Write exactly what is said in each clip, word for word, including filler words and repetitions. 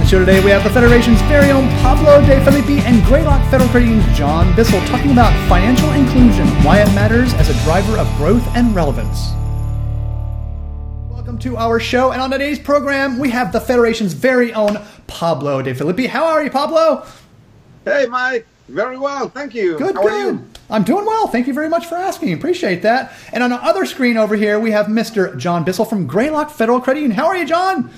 show today, we have the Federation's very own Pablo De Filippi and Greylock Federal Credit Union's John Bissell talking about financial inclusion, why it matters as a driver of growth and relevance. Welcome to our show, and on today's program, we have the Federation's very own Pablo De Filippi. How are you, Pablo? Hey, Mike. Very well, thank you. Good, How good. are you? I'm doing well. Thank you very much for asking. Appreciate that. And on the other screen over here, we have Mister John Bissell from Greylock Federal Credit Union. How are you, John?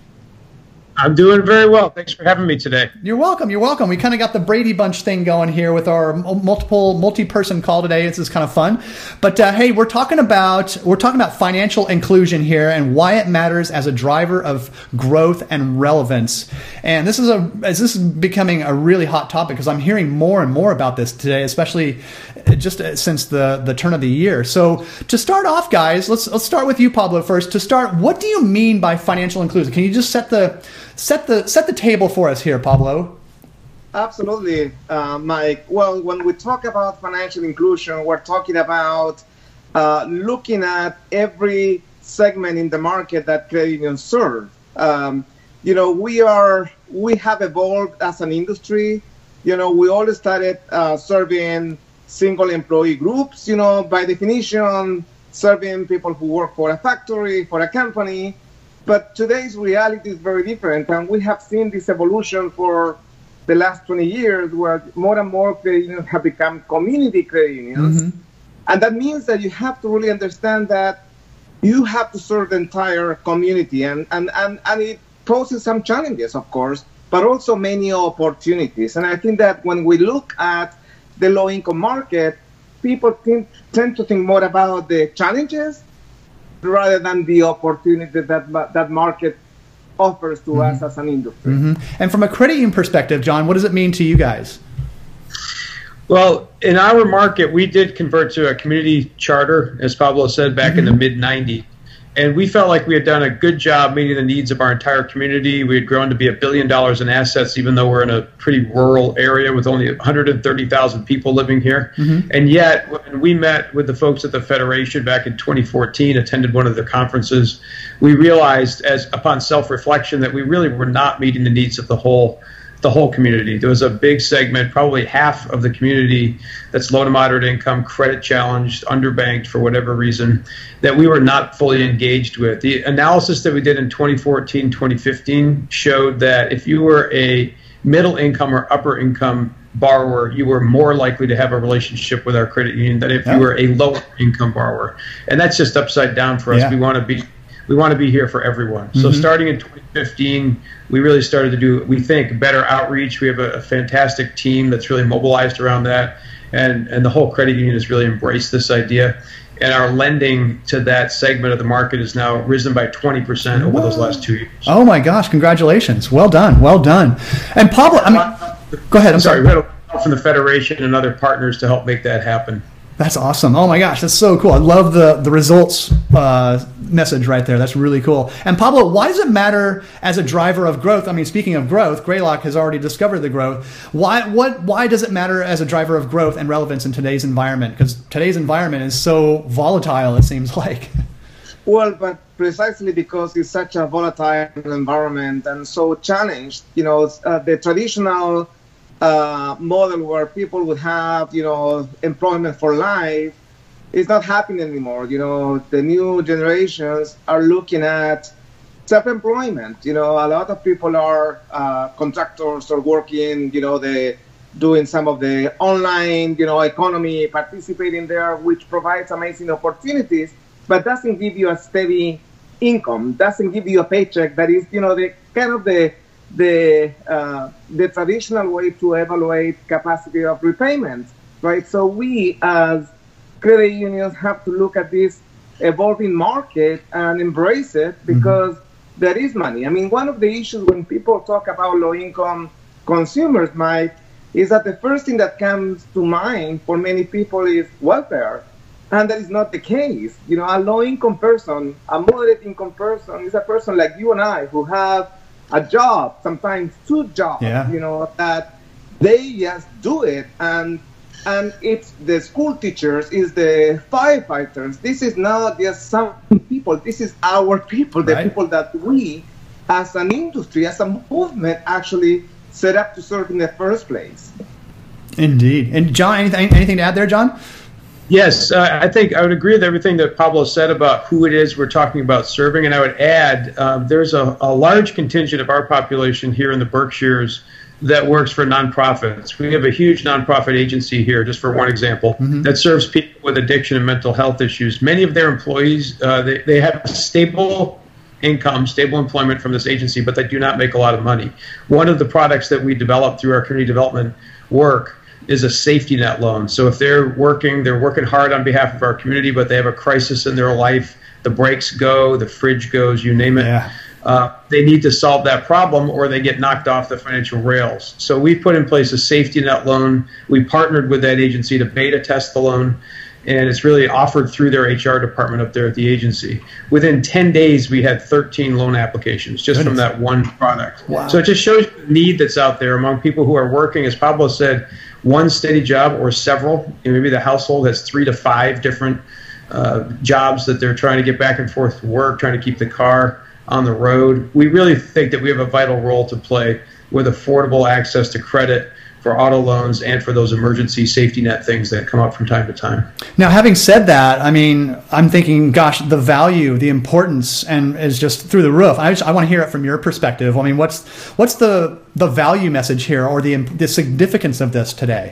I'm doing very well. Thanks for having me today. You're welcome. You're welcome. We kind of got the Brady Bunch thing going here with our multiple multi-person call today. This is kind of fun. But uh, hey, we're talking about we're talking about financial inclusion here and why it matters as a driver of growth and relevance. And this is a as this is becoming a really hot topic because I'm hearing more and more about this today, especially just since the the turn of the year. So to start off, guys, let's let's start with you, Pablo, first. To start, what do you mean by financial inclusion? Can you just set the Set the set the table for us here, Pablo. Absolutely, uh, Mike. Well, when we talk about financial inclusion, we're talking about uh, looking at every segment in the market that credit unions serve. Um, you know, we are we have evolved as an industry. You know, we all started uh, serving single employee groups. You know, by definition, serving people who work for a factory, for a company. But today's reality is very different, and we have seen this evolution for the last twenty years, where more and more credit unions have become community credit unions. Mm-hmm. And that means that you have to really understand that you have to serve the entire community, and, and, and, and it poses some challenges, of course, but also many opportunities. And I think that when we look at the low-income market, people think, tend to think more about the challenges rather than the opportunity that that market offers to mm-hmm. us as an industry. Mm-hmm. And from a credit union perspective, John, what does it mean to you guys? Well, in our market, we did convert to a community charter, as Pablo said, back mm-hmm. in the mid nineties. And we felt like we had done a good job meeting the needs of our entire community. We had grown to be a billion dollars in assets, even though we're in a pretty rural area with only one hundred thirty thousand people living here. Mm-hmm. And yet, when we met with the folks at the Federation back in twenty fourteen, attended one of the conferences, we realized, as upon self-reflection, that we really were not meeting the needs of the whole the whole community. There was a big segment, probably half of the community, that's low to moderate income, credit challenged, underbanked for whatever reason, that we were not fully engaged with. The analysis that we did in twenty fourteen, twenty fifteen showed that if you were a middle income or upper income borrower, you were more likely to have a relationship with our credit union than if yeah. you were a lower income borrower. And that's just upside down for us. Yeah. We want to be We want to be here for everyone. Mm-hmm. So starting in twenty fifteen, we really started to do, we think, better outreach. We have a, a fantastic team that's really mobilized around that. And, and the whole credit union has really embraced this idea. And our lending to that segment of the market has now risen by twenty percent over those last two years. Oh, my gosh. Congratulations. Well done. Well done. And Pablo, I mean, go ahead. I'm sorry. sorry. We had help from the Federation and other partners to help make that happen. That's awesome. Oh my gosh, that's so cool. I love the, the results uh, message right there. That's really cool. And Pablo, why does it matter as a driver of growth? I mean, speaking of growth, Greylock has already discovered the growth. Why what why does it matter as a driver of growth and relevance in today's environment? Because today's environment is so volatile, it seems like. Well, but precisely because it's such a volatile environment and so challenged, you know, uh, the traditional Uh, model where people would have, you know, employment for life is not happening anymore. You know, the new generations are looking at self-employment. You know, a lot of people are uh, contractors or working, you know, they doing some of the online, you know, economy, participating there, which provides amazing opportunities, but doesn't give you a steady income, doesn't give you a paycheck that is, you know, the kind of the the uh, the traditional way to evaluate capacity of repayment, right? So we as credit unions have to look at this evolving market and embrace it because mm-hmm. there is money. I mean, one of the issues when people talk about low-income consumers, Mike, is that the first thing that comes to mind for many people is welfare. And that is not the case. You know, a low-income person, a moderate-income person is a person like you and I who have a job, sometimes two jobs, yeah. you know, that they just do it. And and it's the school teachers, it's the firefighters. This is not just some people. This is our people, the right. people that we as an industry, as a movement, actually set up to serve in the first place. Indeed. And John, anything anything to add there, John? Yes, uh, I think I would agree with everything that Pablo said about who it is we're talking about serving. And I would add, uh, there's a, a large contingent of our population here in the Berkshires that works for nonprofits. We have a huge nonprofit agency here, just for one example, mm-hmm. that serves people with addiction and mental health issues. Many of their employees, uh, they, they have stable income, stable employment from this agency, but they do not make a lot of money. One of the products that we develop through our community development work is a safety net loan. So if they're working, they're working hard on behalf of our community, but they have a crisis in their life, the brakes go, the fridge goes, you name it. Yeah. Uh, they need to solve that problem or they get knocked off the financial rails. So we've put in place a safety net loan. We partnered with that agency to beta test the loan, and it's really offered through their H R department up there at the agency. Within ten days, we had thirteen loan applications just Goodness. From that one product. Wow. So it just shows the need that's out there among people who are working, as Pablo said, one steady job or several. Maybe the household has three to five different uh, jobs that they're trying to get back and forth to work, trying to keep the car on the road. We really think that we have a vital role to play with affordable access to credit for auto loans and for those emergency safety net things that come up from time to time. Now, having said that, I mean, I'm thinking, gosh, the value, the importance, and is just through the roof. I just, I want to hear it from your perspective. I mean, what's what's the the value message here, or the the significance of this today?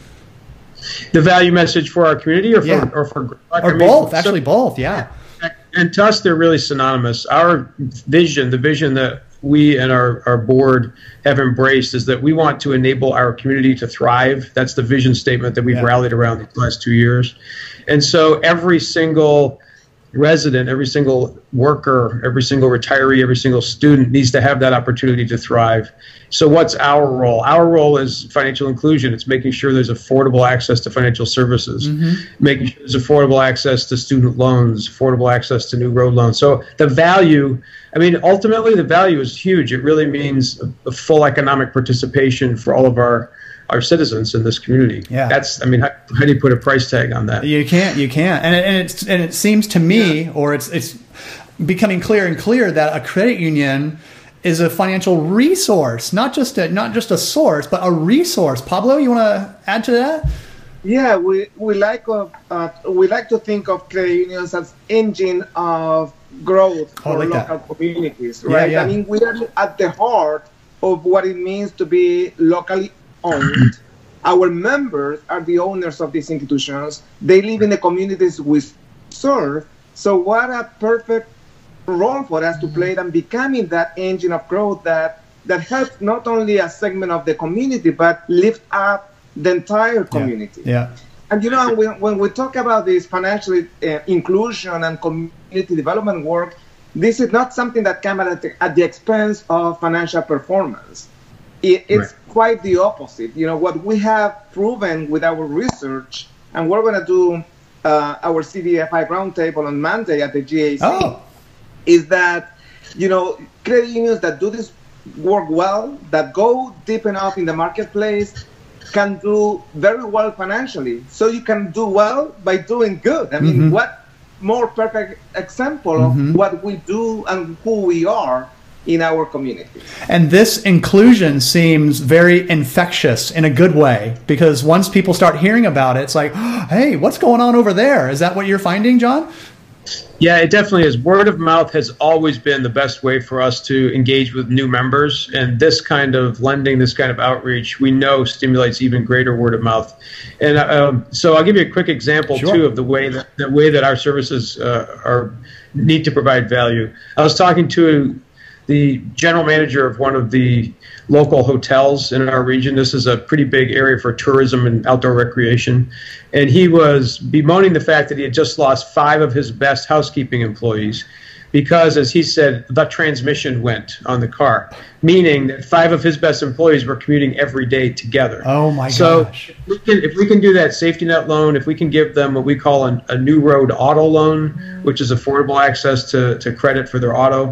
The value message for our community, or for yeah. or for or I mean, both? Actually, so, both. Yeah. And to us, they're really synonymous. Our vision, the vision that we and our, our board have embraced, is that we want to enable our community to thrive. That's the vision statement that we've yeah. rallied around these last two years. And so every single resident, every single worker, every single retiree, every single student needs to have that opportunity to thrive. So what's our role? Our role is financial inclusion. It's making sure there's affordable access to financial services, mm-hmm. making sure there's affordable access to student loans, affordable access to new road loans. So the value, I mean, ultimately the value is huge. It really means a, a full economic participation for all of our our citizens in this community. Yeah. That's, I mean, how, how do you put a price tag on that? You can't, you can't. And it, and it's, and it seems to me, yeah. or it's, it's becoming clear and clear that a credit union is a financial resource, not just a, not just a source, but a resource. Pablo, you want to add to that? Yeah, we, we like, uh, uh, we like to think of credit unions as engine of growth for oh, like local that. communities, right? Yeah, yeah. I mean, we are at the heart of what it means to be locally owned. Our members are the owners of these institutions. They live in the communities we serve. So what a perfect role for us to play and becoming that engine of growth that that helps not only a segment of the community, but lift up the entire community. Yeah. yeah. And you know, when, when we talk about this financial uh, inclusion and community development work, this is not something that comes at the, at the expense of financial performance. It, it's right. quite the opposite. You know, what we have proven with our research, and we're going to do uh, our C D F I roundtable on Monday at the G A C, oh. is that, you know, credit unions that do this work well, that go deep enough in the marketplace, can do very well financially. So you can do well by doing good. I mean, mm-hmm. what more perfect example mm-hmm. of what we do and who we are in our community. And this inclusion seems very infectious in a good way, because once people start hearing about it, it's like, oh, hey, what's going on over there? Is that what you're finding, John? Yeah, it definitely is. Word of mouth has always been the best way for us to engage with new members. And this kind of lending, this kind of outreach, we know stimulates even greater word of mouth. And um, so I'll give you a quick example, sure. too, of the way that the way that our services uh, are need to provide value. I was talking to the general manager of one of the local hotels in our region. This is a pretty big area for tourism and outdoor recreation. And he was bemoaning the fact that he had just lost five of his best housekeeping employees because, as he said, the transmission went on the car, meaning that five of his best employees were commuting every day together. Oh, my so gosh. So if we can, if we can do that safety net loan, if we can give them what we call an, a new road auto loan, which is affordable access to, to credit for their auto,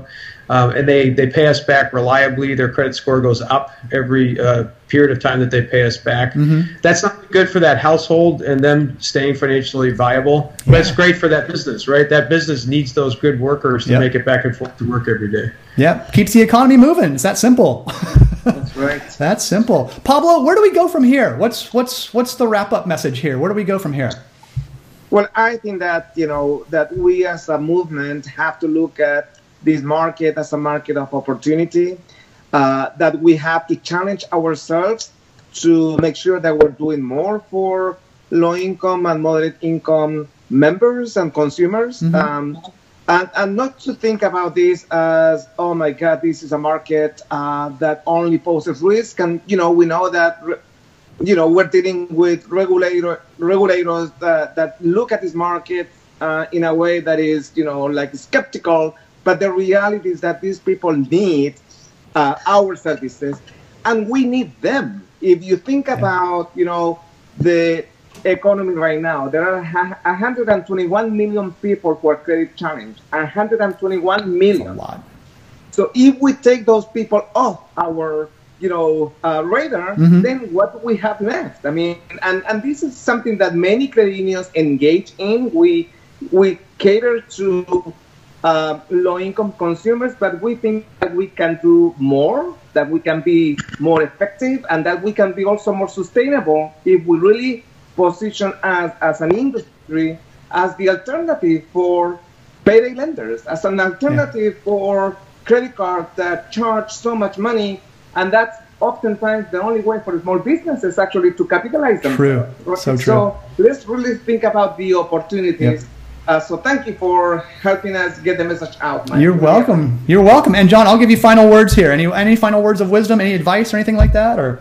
Um, and they, they pay us back reliably. Their credit score goes up every uh, period of time that they pay us back. Mm-hmm. That's not good for that household and them staying financially viable, but yeah. it's great for that business, right? That business needs those good workers to yep. make it back and forth to work every day. Yeah, keeps the economy moving. It's that simple. That's right. That's simple. Pablo, where do we go from here? What's what's what's the wrap-up message here? Where do we go from here? Well, I think that, you know, that we as a movement have to look at this market as a market of opportunity, uh, that we have to challenge ourselves to make sure that we're doing more for low-income and moderate-income members and consumers, mm-hmm. um, and, and not to think about this as, oh my God, this is a market uh, that only poses risk. And, you know, we know that, you know, we're dealing with regulator, regulators that, that look at this market uh, in a way that is, you know, like skeptical. But the reality is that these people need uh, our services, and we need them. If you think about, you know, the economy right now, there are one hundred twenty-one million people who are credit challenged. one hundred twenty-one million. That's a lot. So if we take those people off our, you know, uh, radar, mm-hmm. then what do we have left? I mean, and, and this is something that many credit unions engage in. We we cater to Uh, low-income consumers, but we think that we can do more, that we can be more effective, and that we can be also more sustainable if we really position us as an industry as the alternative for payday lenders, as an alternative yeah. for credit cards that charge so much money, and that's oftentimes the only way for small businesses actually to capitalize them. True, so true. So let's really think about the opportunities. Yep. Uh, so thank you for helping us get the message out, Mike. You're welcome. You're welcome. And John, I'll give you final words here. Any any final words of wisdom, any advice or anything like that? Or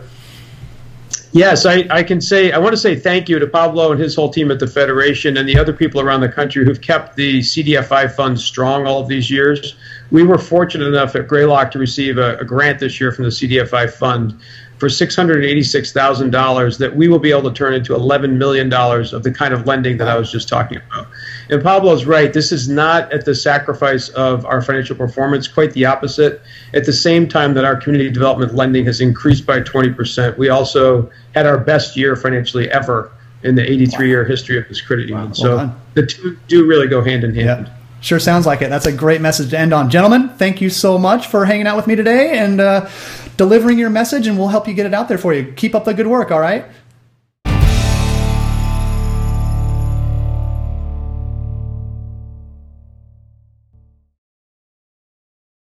Yes, I, I can say, I want to say thank you to Pablo and his whole team at the Federation and the other people around the country who've kept the C D F I fund strong all of these years. We were fortunate enough at Greylock to receive a, a grant this year from the C D F I fund for six hundred eighty-six thousand dollars that we will be able to turn into eleven million dollars of the kind of lending that I was just talking about. And Pablo's right. This is not at the sacrifice of our financial performance, quite the opposite. At the same time that our community development lending has increased by twenty percent, we also had our best year financially ever in the eighty-three-year history of this credit union. Wow. So well the two do really go hand in hand. Yep. Sure sounds like it. That's a great message to end on. Gentlemen, thank you so much for hanging out with me today and uh, delivering your message, and we'll help you get it out there for you. Keep up the good work, all right?